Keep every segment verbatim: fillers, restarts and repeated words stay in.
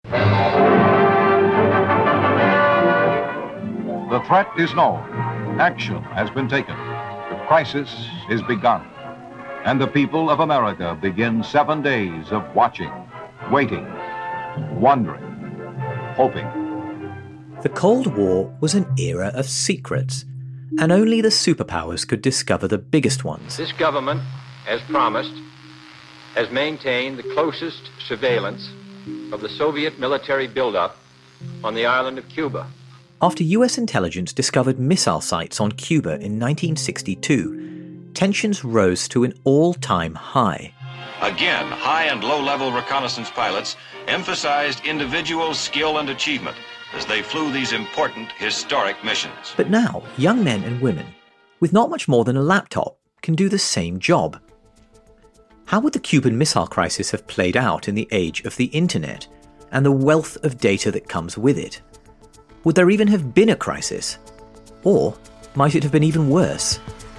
The threat is known. Action has been taken. The crisis is begun. And the people of America begin seven days of watching, waiting, wondering, hoping. The Cold War was an era of secrets, and only the superpowers could discover the biggest ones. This government, as promised, has maintained the closest surveillance of the Soviet military buildup on the island of Cuba. After U S intelligence discovered missile sites on Cuba in nineteen sixty-two, tensions rose to an all-time high. Again, high and low-level reconnaissance pilots emphasized individual skill and achievement as they flew these important, historic missions. But now, young men and women, with not much more than a laptop, can do the same job. How would the Cuban Missile Crisis have played out in the age of the internet and the wealth of data that comes with it? Would there even have been a crisis? Or might it have been even worse?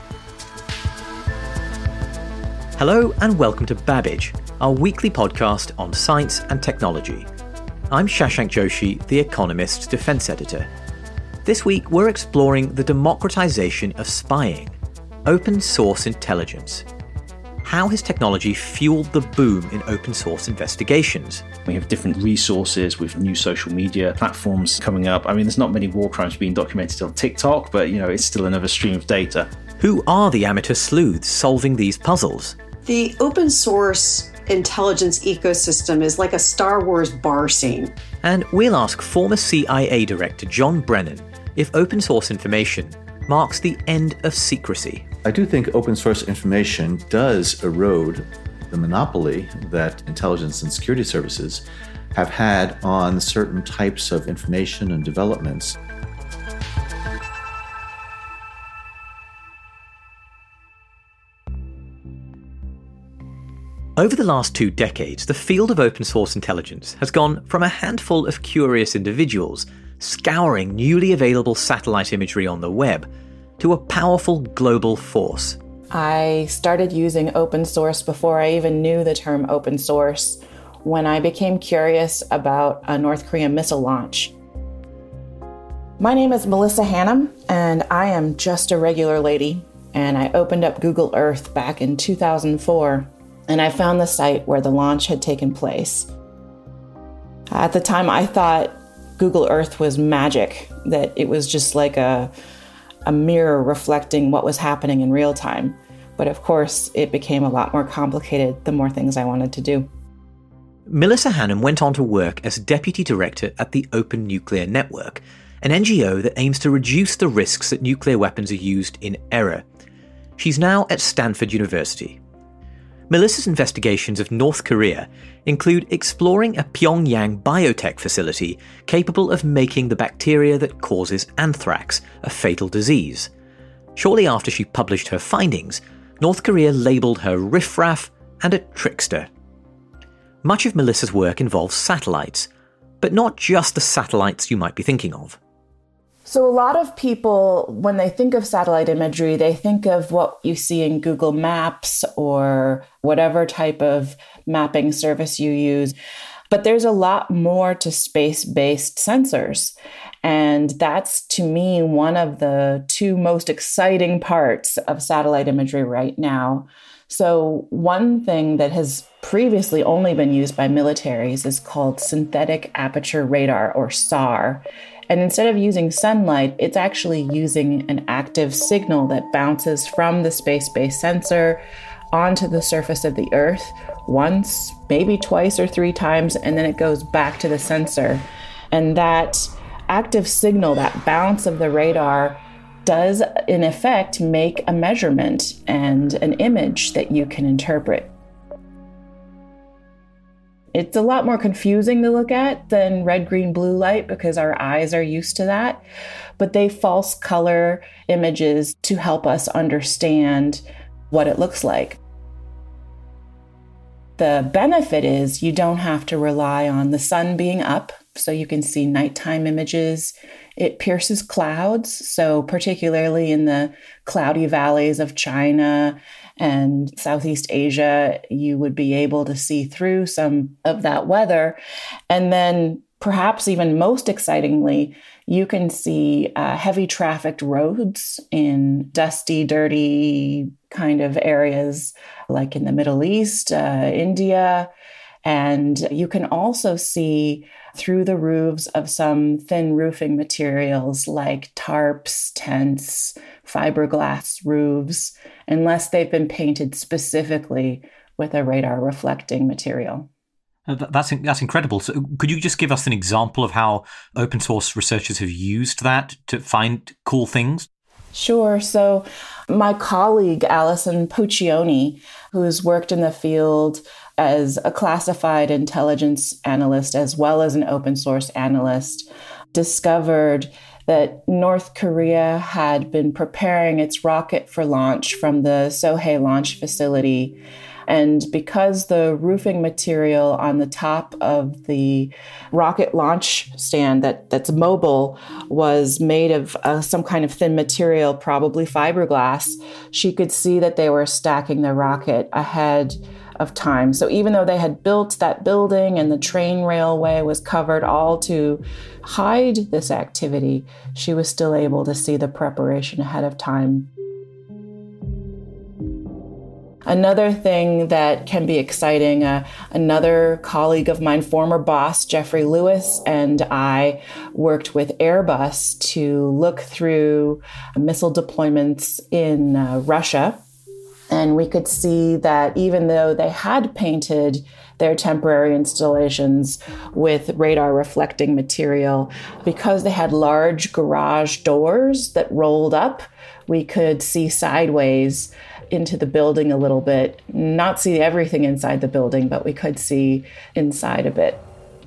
Hello and welcome to Babbage, our weekly podcast on science and technology. I'm Shashank Joshi, The Economist's defense editor. This week we're exploring the democratization of spying, open source intelligence. How has technology fueled the boom in open source investigations? We have different resources with new social media platforms coming up. I mean, there's not many war crimes being documented on TikTok, but, you know, it's still another stream of data. Who are the amateur sleuths solving these puzzles? The open source intelligence ecosystem is like a Star Wars bar scene. And we'll ask former C I A Director John Brennan if open source information marks the end of secrecy. I do think open source information does erode the monopoly that intelligence and security services have had on certain types of information and developments. Over the last two decades, the field of open source intelligence has gone from a handful of curious individuals scouring newly available satellite imagery on the web to a powerful global force. I started using open source before I even knew the term open source, when I became curious about a North Korean missile launch. My name is Melissa Hannum, and I am just a regular lady, and I opened up Google Earth back in two thousand four, and I found the site where the launch had taken place. At the time, I thought Google Earth was magic, that it was just like a a mirror reflecting what was happening in real time. But of course, it became a lot more complicated the more things I wanted to do. Melissa Hannum went on to work as Deputy Director at the Open Nuclear Network, an N G O that aims to reduce the risks that nuclear weapons are used in error. She's now at Stanford University. Melissa's investigations of North Korea include exploring a Pyongyang biotech facility capable of making the bacteria that causes anthrax, a fatal disease. Shortly after she published her findings, North Korea labelled her riffraff and a trickster. Much of Melissa's work involves satellites, but not just the satellites you might be thinking of. So a lot of people, when they think of satellite imagery, they think of what you see in Google Maps or whatever type of mapping service you use. But there's a lot more to space-based sensors. And that's, to me, one of the two most exciting parts of satellite imagery right now. So one thing that has previously only been used by militaries is called synthetic aperture radar, or S A R. And instead of using sunlight, it's actually using an active signal that bounces from the space-based sensor onto the surface of the Earth once, maybe twice or three times, and then it goes back to the sensor. And that active signal, that bounce of the radar, does in effect make a measurement and an image that you can interpret. It's a lot more confusing to look at than red, green, blue light because our eyes are used to that, but they false color images to help us understand what it looks like. The benefit is you don't have to rely on the sun being up, so you can see nighttime images. It pierces clouds, so particularly in the cloudy valleys of China and Southeast Asia, you would be able to see through some of that weather. And then perhaps even most excitingly, you can see uh, heavy trafficked roads in dusty, dirty kind of areas like in the Middle East, uh, India. And you can also see through the roofs of some thin roofing materials like tarps, tents, fiberglass roofs, unless they've been painted specifically with a radar reflecting material. That's that's incredible. So could you just give us an example of how open source researchers have used that to find cool things? Sure. So my colleague, Alison Puccioni, who's worked in the field as a classified intelligence analyst as well as an open source analyst, discovered that North Korea had been preparing its rocket for launch from the Sohae launch facility. And because the roofing material on the top of the rocket launch stand that, that's mobile was made of uh, some kind of thin material, probably fiberglass, she could see that they were stacking the rocket ahead of time. So even though they had built that building and the train railway was covered all to hide this activity, she was still able to see the preparation ahead of time. Another thing that can be exciting, uh, another colleague of mine, former boss, Jeffrey Lewis, and I worked with Airbus to look through missile deployments in uh, Russia. And we could see that even though they had painted their temporary installations with radar reflecting material, because they had large garage doors that rolled up, we could see sideways into the building a little bit, not see everything inside the building, but we could see inside a bit.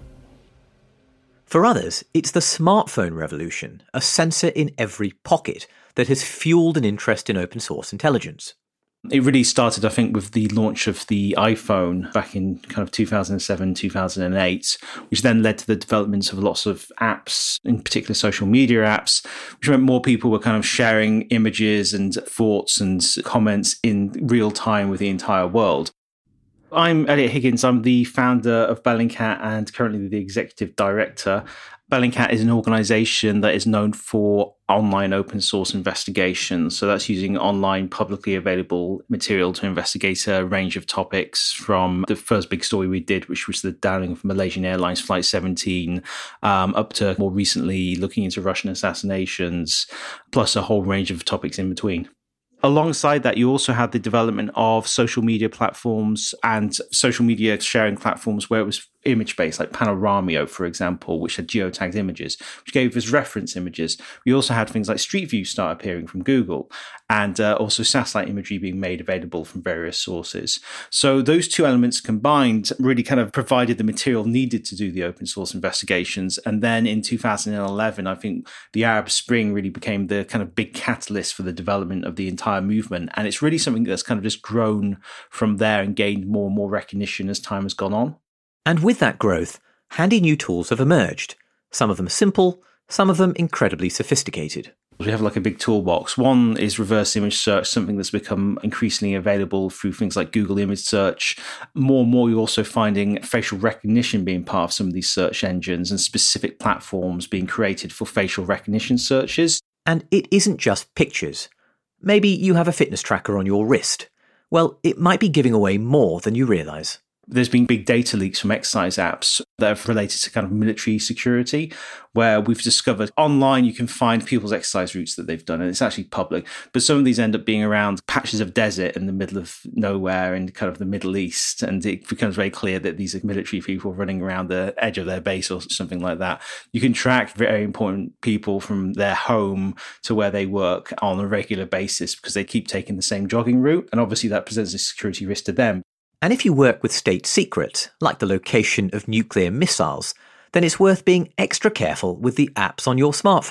For others, it's the smartphone revolution, a sensor in every pocket, that has fueled an interest in open source intelligence. It really started, I think, with the launch of the iPhone back in kind of two thousand seven, two thousand eight, which then led to the development of lots of apps, in particular social media apps, which meant more people were kind of sharing images and thoughts and comments in real time with the entire world. I'm Elliot Higgins. I'm the founder of Bellingcat and currently the executive director. Bellingcat is an organization that is known for online open source investigations. So that's using online publicly available material to investigate a range of topics, from the first big story we did, which was the downing of Malaysian Airlines Flight seventeen, um, up to more recently looking into Russian assassinations, plus a whole range of topics in between. Alongside that, you also had the development of social media platforms and social media sharing platforms where it was image-based, like Panoramio, for example, which had geotagged images, which gave us reference images. We also had things like Street View start appearing from Google, and uh, also satellite imagery being made available from various sources. So those two elements combined really kind of provided the material needed to do the open source investigations. And then in two thousand eleven, I think the Arab Spring really became the kind of big catalyst for the development of the entire movement. And it's really something that's kind of just grown from there and gained more and more recognition as time has gone on. And with that growth, handy new tools have emerged. Some of them simple, some of them incredibly sophisticated. We have like a big toolbox. One is reverse image search, something that's become increasingly available through things like Google Image Search. More and more, you're also finding facial recognition being part of some of these search engines and specific platforms being created for facial recognition searches. And it isn't just pictures. Maybe you have a fitness tracker on your wrist. Well, it might be giving away more than you realise. There's been big data leaks from exercise apps that are related to kind of military security, where we've discovered online you can find people's exercise routes that they've done, and it's actually public. But some of these end up being around patches of desert in the middle of nowhere in kind of the Middle East, and it becomes very clear that these are military people running around the edge of their base or something like that. You can track very important people from their home to where they work on a regular basis because they keep taking the same jogging route, and obviously that presents a security risk to them. And if you work with state secrets, like the location of nuclear missiles, then it's worth being extra careful with the apps on your smartphone.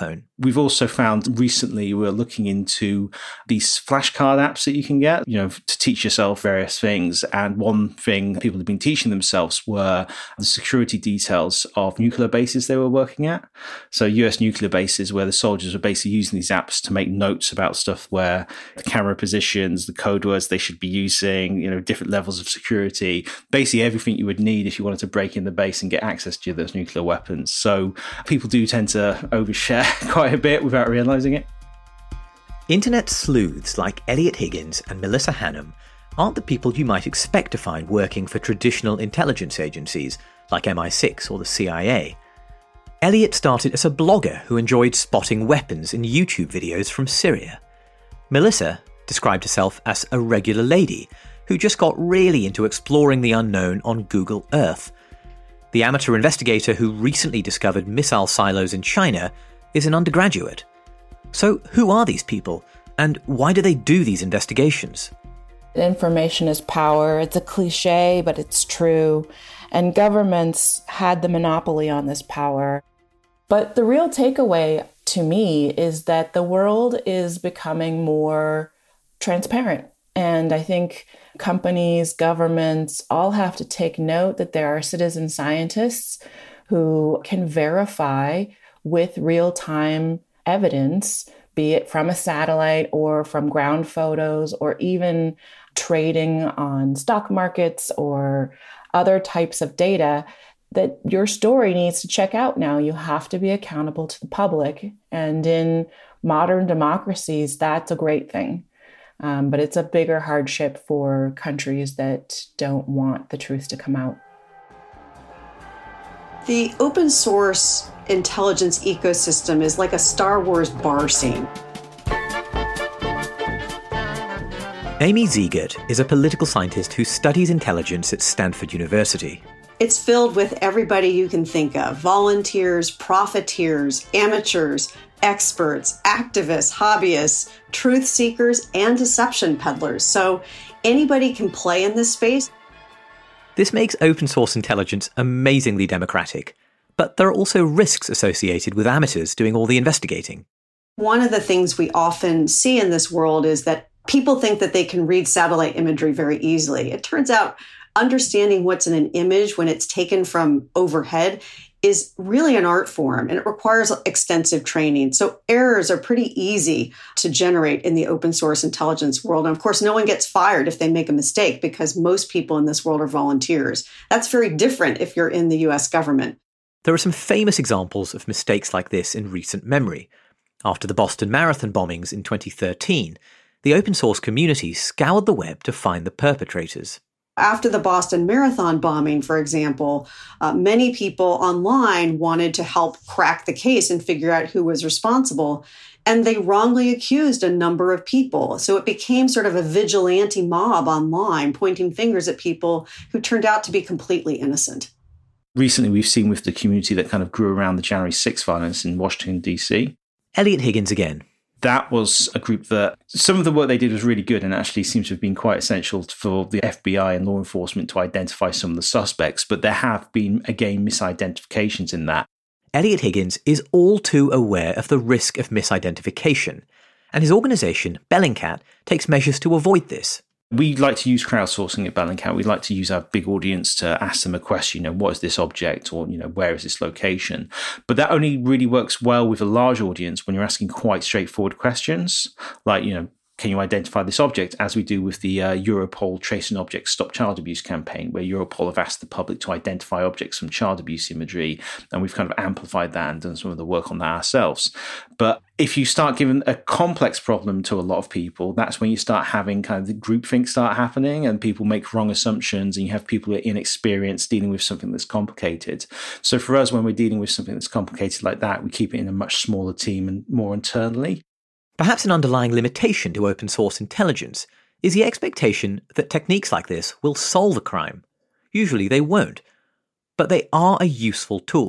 We've also found recently we're looking into these flashcard apps that you can get, you know, to teach yourself various things. And one thing people have been teaching themselves were the security details of nuclear bases they were working at. So U S nuclear bases where the soldiers were basically using these apps to make notes about stuff where the camera positions, the code words they should be using, you know, different levels of security, basically everything you would need if you wanted to break in the base and get access to those nuclear weapons. So people do tend to overshare quite a bit without realizing it. Internet sleuths like Eliot Higgins and Melissa Hannam aren't the people you might expect to find working for traditional intelligence agencies like M I six or the C I A. Eliot started as a blogger who enjoyed spotting weapons in YouTube videos from Syria. Melissa described herself as a regular lady who just got really into exploring the unknown on Google Earth. The amateur investigator who recently discovered missile silos in China is an undergraduate. So who are these people, and why do they do these investigations? Information is power. It's a cliche, but it's true. And governments had the monopoly on this power. But the real takeaway to me is that the world is becoming more transparent. And I think companies, governments all have to take note that there are citizen scientists who can verify with real-time evidence, be it from a satellite or from ground photos or even trading on stock markets or other types of data, that your story needs to check out now. You have to be accountable to the public. And in modern democracies, that's a great thing. Um, but it's a bigger hardship for countries that don't want the truth to come out. The open source intelligence ecosystem is like a Star Wars bar scene. Amy Ziegert is a political scientist who studies intelligence at Stanford University. It's filled with everybody you can think of: volunteers, profiteers, amateurs, experts, activists, hobbyists, truth seekers, and deception peddlers. So anybody can play in this space. This makes open source intelligence amazingly democratic, but there are also risks associated with amateurs doing all the investigating. One of the things we often see in this world is that people think that they can read satellite imagery very easily. It turns out understanding what's in an image when it's taken from overhead is really an art form, and it requires extensive training. So errors are pretty easy to generate in the open source intelligence world. And of course, no one gets fired if they make a mistake because most people in this world are volunteers. That's very different if you're in the U S government. There are some famous examples of mistakes like this in recent memory. After the Boston Marathon bombings in twenty thirteen, the open source community scoured the web to find the perpetrators. After the Boston Marathon bombing, for example, uh, many people online wanted to help crack the case and figure out who was responsible, and they wrongly accused a number of people. So it became sort of a vigilante mob online, pointing fingers at people who turned out to be completely innocent. Recently, we've seen with the community that kind of grew around the January sixth violence in Washington, D C. Eliot Higgins again. That was a group that some of the work they did was really good and actually seems to have been quite essential for the F B I and law enforcement to identify some of the suspects. But there have been, again, misidentifications in that. Eliot Higgins is all too aware of the risk of misidentification, and his organisation, Bellingcat, takes measures to avoid this. We like to use crowdsourcing at Bellingcat. We like to use our big audience to ask them a question, you know, what is this object, or, you know, where is this location? But that only really works well with a large audience when you're asking quite straightforward questions, like, you know, can you identify this object, as we do with the uh, Europol Tracing Objects Stop Child Abuse campaign, where Europol have asked the public to identify objects from child abuse imagery, and we've kind of amplified that and done some of the work on that ourselves. But if you start giving a complex problem to a lot of people, that's when you start having kind of the groupthink start happening, and people make wrong assumptions, and you have people who are inexperienced dealing with something that's complicated. So for us, when we're dealing with something that's complicated like that, we keep it in a much smaller team and more internally. Perhaps an underlying limitation to open source intelligence is the expectation that techniques like this will solve a crime. Usually they won't, but they are a useful tool.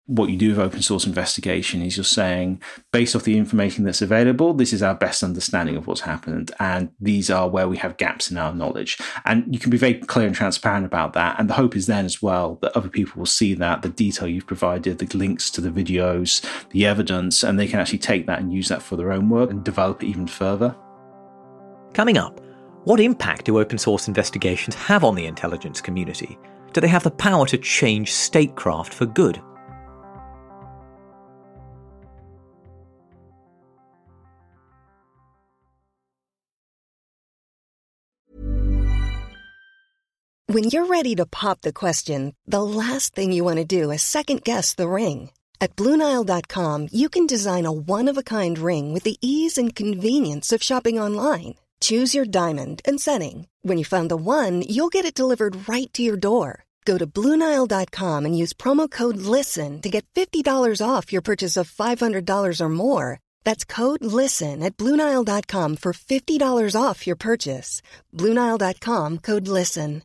what you do with open source investigation is you're saying, based off the information that's available, this is our best understanding of what's happened. And these are where we have gaps in our knowledge. And you can be very clear and transparent about that. And the hope is then as well that other people will see that, the detail you've provided, the links to the videos, the evidence, and they can actually take that and use that for their own work and develop it even further. Coming up, what impact do open source investigations have on the intelligence community? Do they have the power to change statecraft for good? When you're ready to pop the question, the last thing you want to do is second-guess the ring. At Blue Nile dot com, you can design a one-of-a-kind ring with the ease and convenience of shopping online. Choose your diamond and setting. When you find the one, you'll get it delivered right to your door. Go to Blue Nile dot com and use promo code LISTEN to get fifty dollars off your purchase of five hundred dollars or more. That's code LISTEN at Blue Nile dot com for fifty dollars off your purchase. Blue Nile dot com, code LISTEN.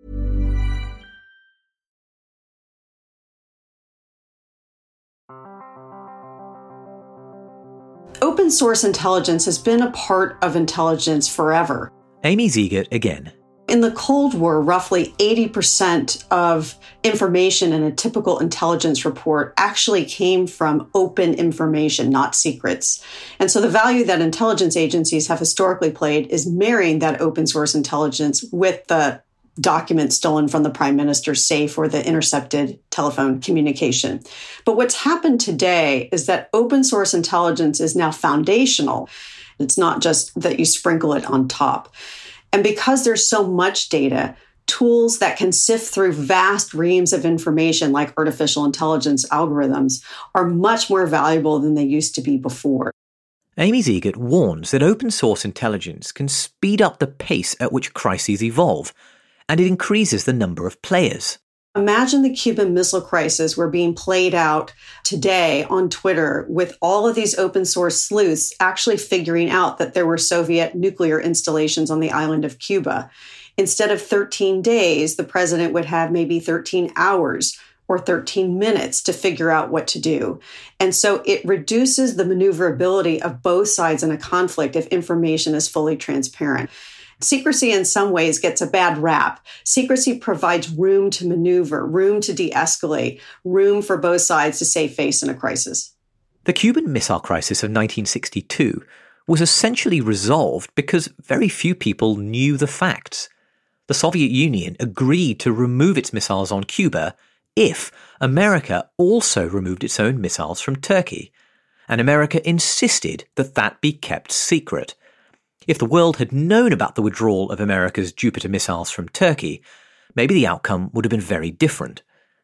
Open source intelligence has been a part of intelligence forever. Amy Zegart again. In the Cold War, roughly eighty percent of information in a typical intelligence report actually came from open information, not secrets. And so the value that intelligence agencies have historically played is marrying that open source intelligence with the documents stolen from the prime minister's safe or the intercepted telephone communication. But what's happened today is that open source intelligence is now foundational. It's not just that you sprinkle it on top. And because there's so much data, tools that can sift through vast reams of information like artificial intelligence algorithms are much more valuable than they used to be before. Amy Zegart warns that open source intelligence can speed up the pace at which crises evolve, and it increases the number of players. Imagine the Cuban Missile Crisis were being played out today on Twitter with all of these open source sleuths actually figuring out that there were Soviet nuclear installations on the island of Cuba. Instead of thirteen days, the president would have maybe thirteen hours or thirteen minutes to figure out what to do. And so it reduces the maneuverability of both sides in a conflict if information is fully transparent. Secrecy in some ways gets a bad rap. Secrecy provides room to maneuver, room to de-escalate, room for both sides to save face in a crisis. The Cuban Missile Crisis of nineteen sixty-two was essentially resolved because very few people knew the facts. The Soviet Union agreed to remove its missiles on Cuba if America also removed its own missiles from Turkey, and America insisted that that be kept secret. If the world had known about the withdrawal of America's Jupiter missiles from Turkey, maybe the outcome would have been very different.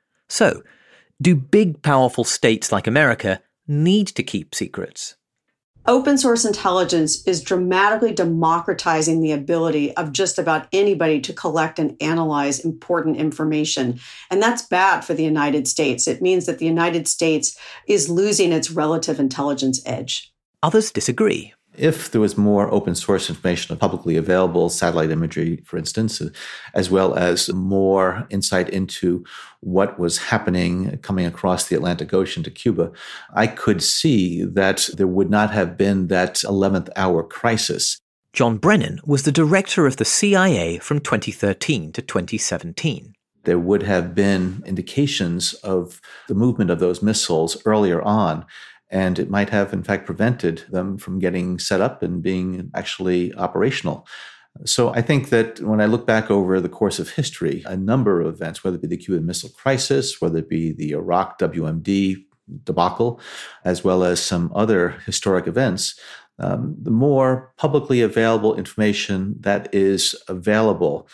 So, do big, powerful states like America need to keep secrets? Open source intelligence is dramatically democratizing the ability of just about anybody to collect and analyze important information. And that's bad for the United States. It means that the United States is losing its relative intelligence edge. Others disagree. If there was more open source information publicly available, satellite imagery, for instance, as well as more insight into what was happening coming across the Atlantic Ocean to Cuba, I could see that there would not have been that eleventh hour crisis. John Brennan was the director of the C I A from twenty thirteen to twenty seventeen. There would have been indications of the movement of those missiles earlier on, and it might have, in fact, prevented them from getting set up and being actually operational. So I think that when I look back over the course of history, a number of events, whether it be the Cuban Missile Crisis, whether it be the Iraq W M D debacle, as well as some other historic events, um, the more publicly available information that is available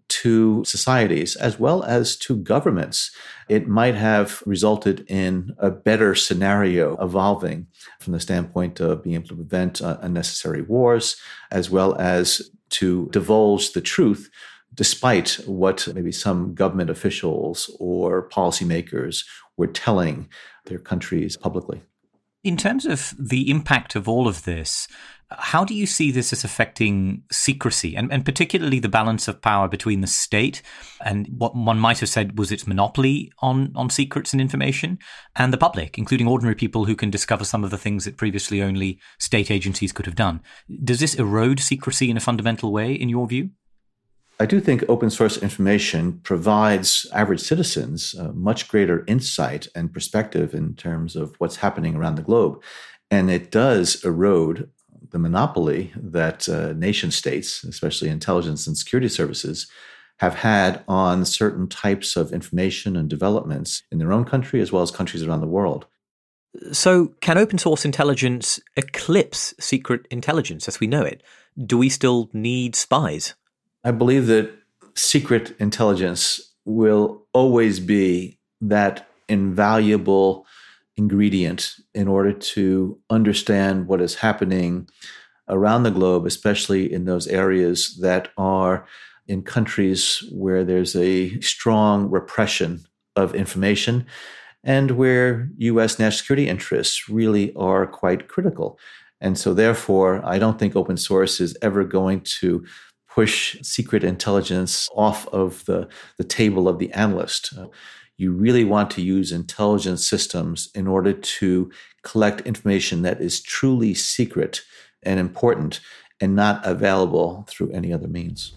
to societies as well as to governments, it might have resulted in a better scenario evolving from the standpoint of being able to prevent uh, unnecessary wars, as well as to divulge the truth, despite what maybe some government officials or policymakers were telling their countries publicly. In terms of the impact of all of this, how do you see this as affecting secrecy and, and particularly the balance of power between the state and what one might have said was its monopoly on, on secrets and information and the public, including ordinary people who can discover some of the things that previously only state agencies could have done? Does this erode secrecy in a fundamental way, in your view? I do think open source information provides average citizens uh, much greater insight and perspective in terms of what's happening around the globe. And it does erode the monopoly that uh, nation states, especially intelligence and security services, have had on certain types of information and developments in their own country as well as countries around the world. So can open source intelligence eclipse secret intelligence as we know it? Do we still need spies? I believe that secret intelligence will always be that invaluable ingredient in order to understand what is happening around the globe, especially in those areas that are in countries where there's a strong repression of information and where U S national security interests really are quite critical. And so therefore, I don't think open source is ever going to push secret intelligence off of the, the table of the analyst. Uh, You really want to use intelligence systems in order to collect information that is truly secret and important and not available through any other means.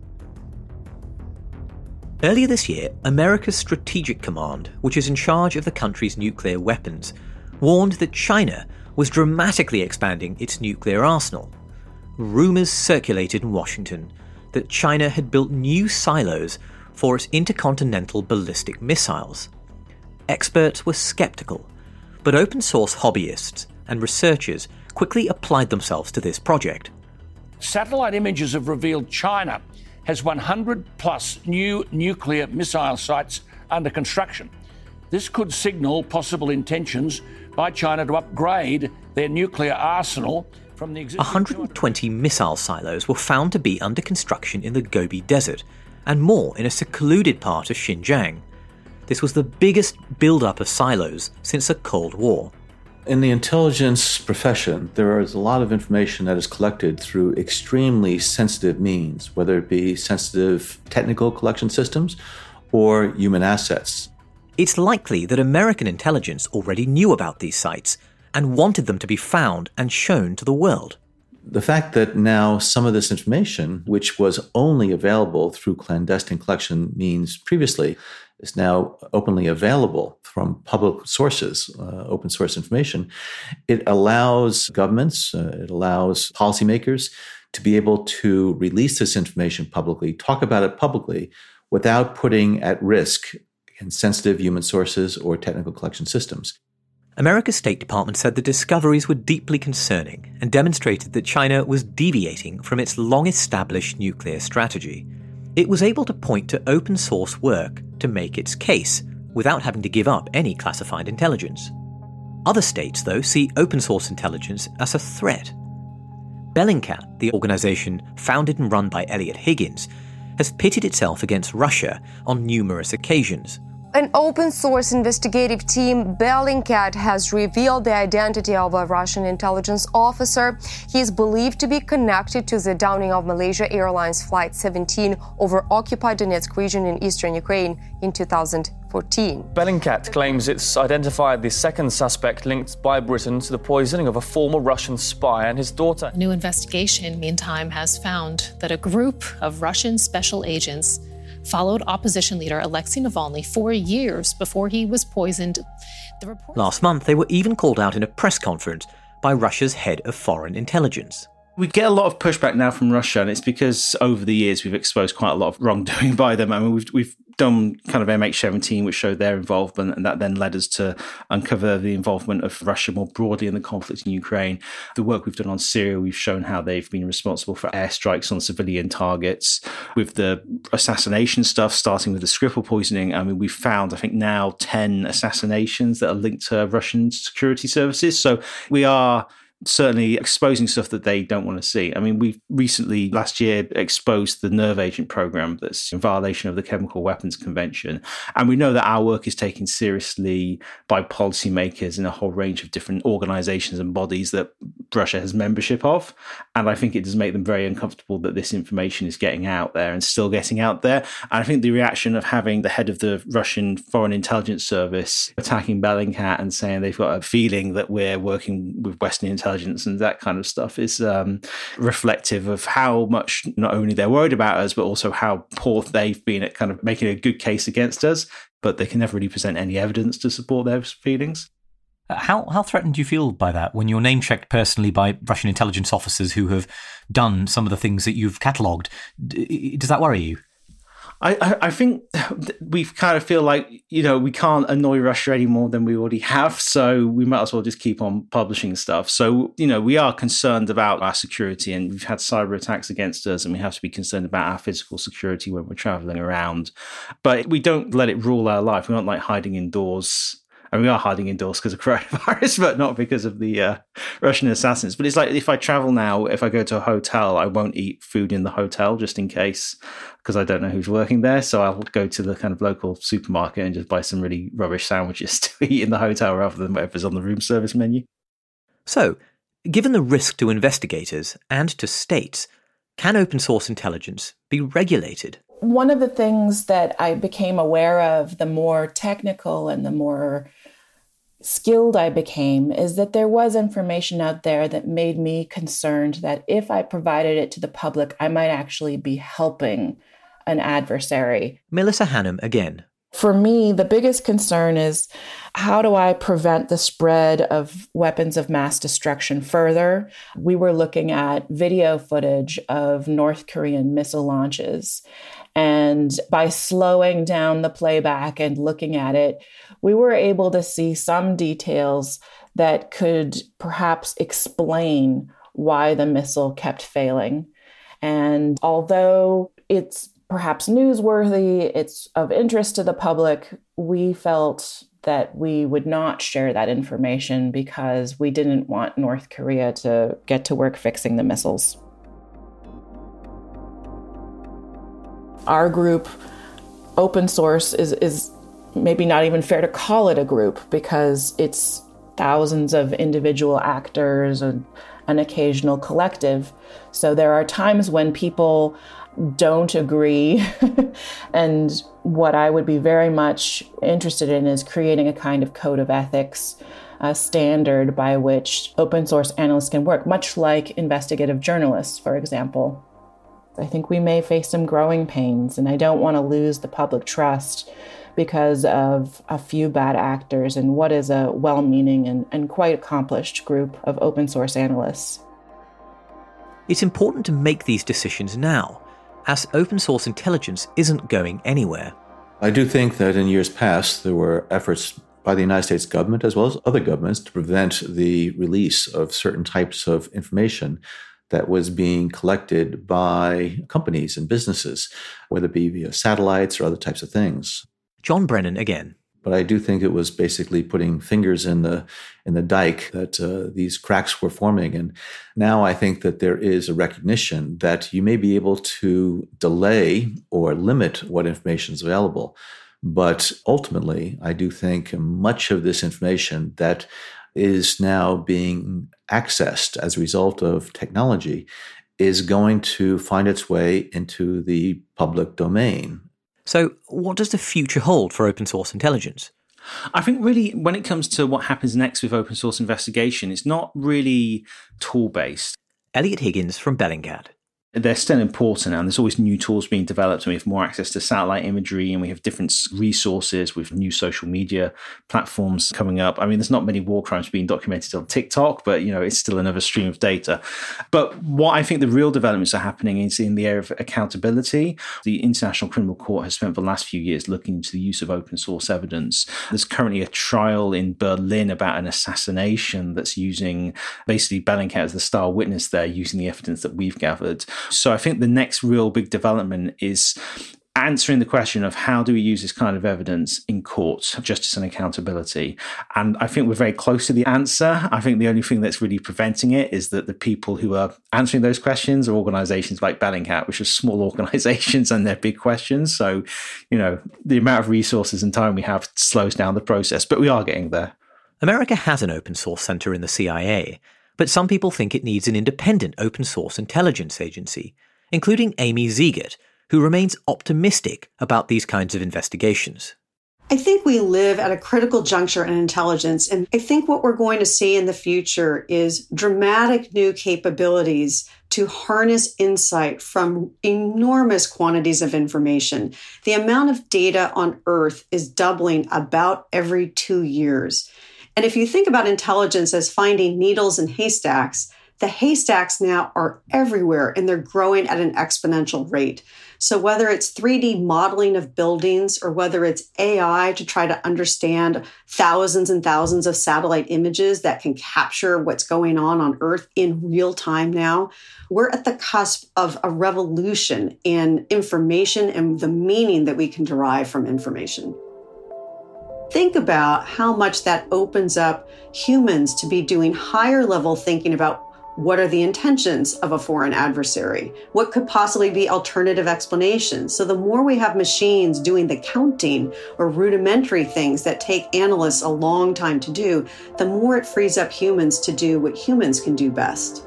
Earlier this year, America's Strategic Command, which is in charge of the country's nuclear weapons, warned that China was dramatically expanding its nuclear arsenal. Rumours circulated in Washington that China had built new silos for its intercontinental ballistic missiles. Experts were skeptical, but open source hobbyists and researchers quickly applied themselves to this project. Satellite images have revealed China has one hundred plus new nuclear missile sites under construction. This could signal possible intentions by China to upgrade their nuclear arsenal from the existing... one hundred twenty missile silos were found to be under construction in the Gobi Desert, and more in a secluded part of Xinjiang. This was the biggest build-up of silos since the Cold War. In the intelligence profession, there is a lot of information that is collected through extremely sensitive means, whether it be sensitive technical collection systems or human assets. It's likely that American intelligence already knew about these sites and wanted them to be found and shown to the world. The fact that now some of this information, which was only available through clandestine collection means previously, is now openly available from public sources, uh, open source information. It allows governments, uh, it allows policymakers to be able to release this information publicly, talk about it publicly, without putting at risk in sensitive human sources or technical collection systems. America's State Department said the discoveries were deeply concerning and demonstrated that China was deviating from its long-established nuclear strategy. It was able to point to open-source work to make its case, without having to give up any classified intelligence. Other states, though, see open-source intelligence as a threat. Bellingcat, the organization founded and run by Eliot Higgins, has pitted itself against Russia on numerous occasions. An open-source investigative team, Bellingcat, has revealed the identity of a Russian intelligence officer. He is believed to be connected to the downing of Malaysia Airlines Flight seventeen over occupied Donetsk region in eastern Ukraine in two thousand fourteen. Bellingcat claims it's identified the second suspect linked by Britain to the poisoning of a former Russian spy and his daughter. A new investigation, meantime, has found that a group of Russian special agents followed opposition leader Alexei Navalny for years before he was poisoned. The report- Last month, they were even called out in a press conference by Russia's head of foreign intelligence. We get a lot of pushback now from Russia, and it's because over the years we've exposed quite a lot of wrongdoing by them. I mean, we've we've done kind of M H seventeen, which showed their involvement, and that then led us to uncover the involvement of Russia more broadly in the conflict in Ukraine. The work we've done on Syria, we've shown how they've been responsible for airstrikes on civilian targets. With the assassination stuff, starting with the Skripal poisoning, I mean, we've found, I think now, ten assassinations that are linked to Russian security services. So we are certainly exposing stuff that they don't want to see. I mean, we recently, last year, exposed the nerve agent program that's in violation of the Chemical Weapons Convention. And we know that our work is taken seriously by policymakers in a whole range of different organizations and bodies that Russia has membership of. And I think it does make them very uncomfortable that this information is getting out there and still getting out there. And I think the reaction of having the head of the Russian Foreign Intelligence Service attacking Bellingcat and saying they've got a feeling that we're working with Western intelligence and that kind of stuff is um, reflective of how much not only they're worried about us, but also how poor they've been at kind of making a good case against us, but they can never really present any evidence to support their feelings. How how threatened do you feel by that when you're name-checked personally by Russian intelligence officers who have done some of the things that you've catalogued? Does that worry you? I, I think we kind of feel like, you know, we can't annoy Russia any more than we already have. So we might as well just keep on publishing stuff. So, you know, we are concerned about our security, and we've had cyber attacks against us, and we have to be concerned about our physical security when we're traveling around. But we don't let it rule our life. We're not like hiding indoors. I mean, we are hiding indoors because of coronavirus, but not because of the uh, Russian assassins. But it's like if I travel now, if I go to a hotel, I won't eat food in the hotel just in case, because I don't know who's working there. So I'll go to the kind of local supermarket and just buy some really rubbish sandwiches to eat in the hotel rather than whatever's on the room service menu. So, given the risk to investigators and to states, can open source intelligence be regulated? One of the things that I became aware of, the more technical and the more skilled I became, is that there was information out there that made me concerned that if I provided it to the public, I might actually be helping an adversary. Melissa Hannam again. For me, the biggest concern is how do I prevent the spread of weapons of mass destruction further? We were looking at video footage of North Korean missile launches. And by slowing down the playback and looking at it, we were able to see some details that could perhaps explain why the missile kept failing. And although it's perhaps newsworthy, it's of interest to the public, we felt that we would not share that information because we didn't want North Korea to get to work fixing the missiles. Our group, open source, is, is maybe not even fair to call it a group because it's thousands of individual actors and an occasional collective. So there are times when people don't agree. And what I would be very much interested in is creating a kind of code of ethics, a standard by which open source analysts can work, much like investigative journalists, for example. I think we may face some growing pains, and I don't want to lose the public trust because of a few bad actors in what is a well-meaning and, and quite accomplished group of open source analysts. It's important to make these decisions now, as open source intelligence isn't going anywhere. I do think that in years past, there were efforts by the United States government as well as other governments to prevent the release of certain types of information that was being collected by companies and businesses, whether it be via satellites or other types of things. John Brennan again. But I do think it was basically putting fingers in the in the dike that uh, these cracks were forming. And now I think that there is a recognition that you may be able to delay or limit what information is available. But ultimately, I do think much of this information that is now being accessed as a result of technology is going to find its way into the public domain. So what does the future hold for open source intelligence? I think really when it comes to what happens next with open source investigation, it's not really tool-based. Elliot Higgins from Bellingcat. They're still important, and there's always new tools being developed, and we have more access to satellite imagery, and we have different resources with new social media platforms coming up. I mean, there's not many war crimes being documented on TikTok, but, you know, it's still another stream of data. But what I think the real developments are happening is in the area of accountability. The International Criminal Court has spent the last few years looking into the use of open source evidence. There's currently a trial in Berlin about an assassination that's using basically Bellingcat as the star witness there, using the evidence that we've gathered. So I think the next real big development is answering the question of how do we use this kind of evidence in courts, justice and accountability. And I think we're very close to the answer. I think the only thing that's really preventing it is that the people who are answering those questions are organizations like Bellingcat, which are small organizations and they're big questions. So, you know, the amount of resources and time we have slows down the process, but we are getting there. America has an open source center in the C I A, but some people think it needs an independent open source intelligence agency, including Amy Zegart, who remains optimistic about these kinds of investigations. I think we live at a critical juncture in intelligence, and I think what we're going to see in the future is dramatic new capabilities to harness insight from enormous quantities of information. The amount of data on Earth is doubling about every two years. And if you think about intelligence as finding needles in haystacks, the haystacks now are everywhere and they're growing at an exponential rate. So whether it's three D modeling of buildings or whether it's A I to try to understand thousands and thousands of satellite images that can capture what's going on on Earth in real time now, we're at the cusp of a revolution in information and the meaning that we can derive from information. Think about how much that opens up humans to be doing higher level thinking about what are the intentions of a foreign adversary? What could possibly be alternative explanations? So the more we have machines doing the counting or rudimentary things that take analysts a long time to do, the more it frees up humans to do what humans can do best.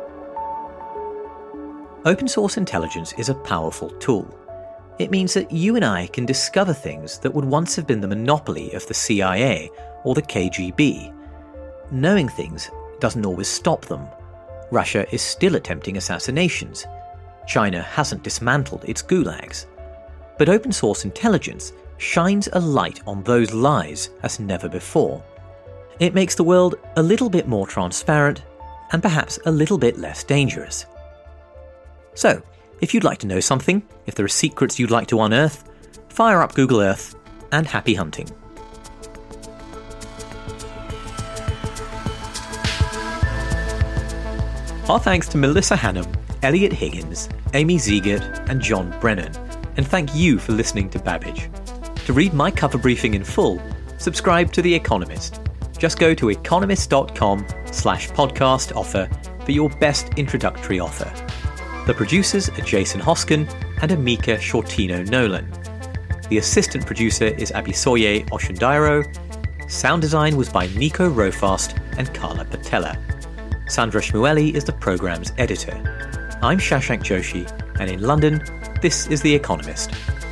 Open source intelligence is a powerful tool. It means that you and I can discover things that would once have been the monopoly of the C I A or the K G B. Knowing things doesn't always stop them. Russia is still attempting assassinations. China hasn't dismantled its gulags. But open source intelligence shines a light on those lies as never before. It makes the world a little bit more transparent and perhaps a little bit less dangerous. So, if you'd like to know something, if there are secrets you'd like to unearth, fire up Google Earth and happy hunting. Our thanks to Melissa Hannam, Elliot Higgins, Amy Zegart, and John Brennan, and thank you for listening to Babbage. To read my cover briefing in full, subscribe to The Economist. Just go to economist.com slash podcast offer for your best introductory offer. The producers are Jason Hoskin and Amika Shortino-Nolan. The assistant producer is Abisoye Oshundairo. Sound design was by Nico Rofast and Carla Patella. Sandra Shmueli is the program's editor. I'm Shashank Joshi, and in London, this is The Economist.